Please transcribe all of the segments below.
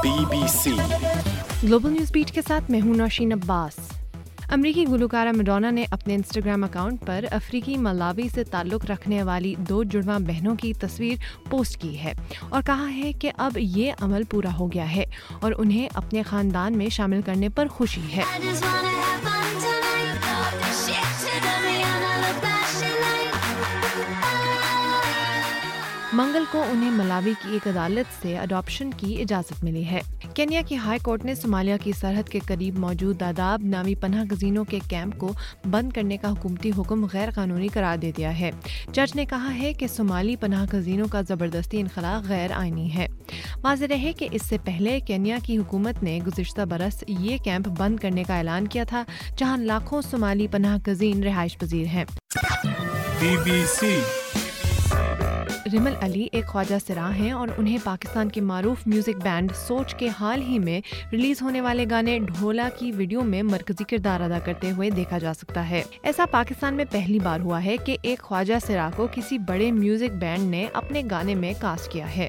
BBC global news beat के साथ मैं हूं नौशीन अब्बास। अमरीकी गुलकारा मैडोना ने अपने इंस्टाग्राम अकाउंट पर अफ्रीकी मलावी से ताल्लुक़ रखने वाली 2 जुड़वा बहनों की तस्वीर पोस्ट की है और कहा है कि अब ये अमल पूरा हो गया है और उन्हें अपने ख़ानदान में शामिल करने पर खुशी है। मंगल को उन्हें मलावी की एक अदालत से अडॉप्शन की इजाज़त मिली है। केन्या की हाई कोर्ट ने सोमालिया की सरहद के करीब मौजूद दादाब नामी पनाह गज़ीनों के कैंप को बंद करने का हुकूमती हुक्म गैर कानूनी करार दे दिया है। जज ने कहा है कि सोमाली पनाह गज़ीनों का ज़बरदस्ती इनखला गैर आइनी है। वाज़ेह रहे कि इससे पहले केन्या की हुकूमत ने गुज़िश्ता बरस ये कैंप बंद करने का ऐलान किया था, जहाँ लाखों सोमाली पनाह गज़ीन रिहाइश पजीर हैं। BBC रिमल अली एक ख्वाजा सिराह हैं और उन्हें पाकिस्तान के मारूफ म्यूजिक बैंड सोच के हाल ही में रिलीज होने वाले गाने ढोला की वीडियो में मरकजी किरदार अदा करते हुए देखा जा सकता है। ऐसा पाकिस्तान में पहली बार हुआ है कि एक ख्वाजा सिराह को किसी बड़े म्यूजिक बैंड ने अपने गाने में कास्ट किया है।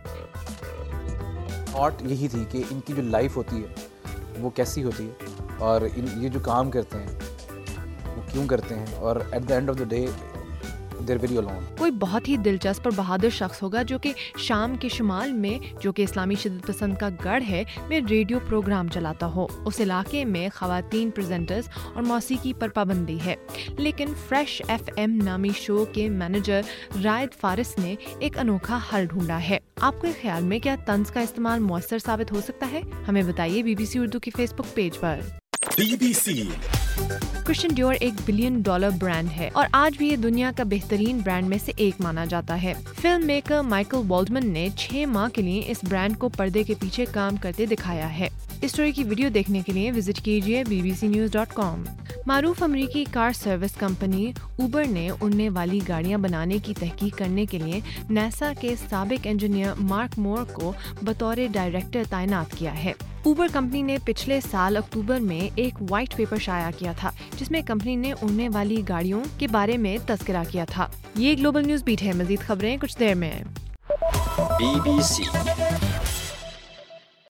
थॉट यही थी कि इनकी जो लाइफ होती है वो कैसी होती है और ये जो काम करते हैं वो क्यों करते हैं और at the end of the day they're very alone। कोई बहुत ही दिलचस्प और बहादुर शख्स होगा जो कि शाम के शुमाल में, जो कि इस्लामी शिद्दत पसंद का गढ़ है, में रेडियो प्रोग्राम चलाता हो। उस इलाके में खवातीन प्रेजेंटर्स और मौसीकी पर पाबंदी है, लेकिन फ्रेश FM नामी शो के मैनेजर रायद फारिस ने एक अनोखा हल ढूंढा है। आपके ख्याल में क्या तंज का इस्तेमाल मौसर साबित हो सकता है? हमें बताइए BBC उर्दू के फेसबुक पेज पर। BBC Christian Dior $1 billion brand है और आज भी ये दुनिया का बेहतरीन ब्रांड में से एक माना जाता है। फिल्म मेकर माइकल वॉल्डमन ने 6 माह के लिए इस ब्रांड को पर्दे के पीछे काम करते दिखाया है। इस स्टोरी की वीडियो देखने के लिए विजिट कीजिए bbcnews.com। मारूफ अमरीकी कार सर्विस कंपनी उबर ने उड़ने वाली गाड़ियां बनाने की तहकीक करने के लिए नासा के साबिक इंजीनियर मार्क मोर को बतौर डायरेक्टर तैनात किया है। उबर कंपनी ने पिछले साल अक्टूबर में एक व्हाइट पेपर शाया किया था, जिसमें कंपनी ने उड़ने वाली गाड़ियों के बारे में तज़किरा किया था। ये ग्लोबल न्यूज़ बीट है। मज़ीद खबरें कुछ देर में। BBC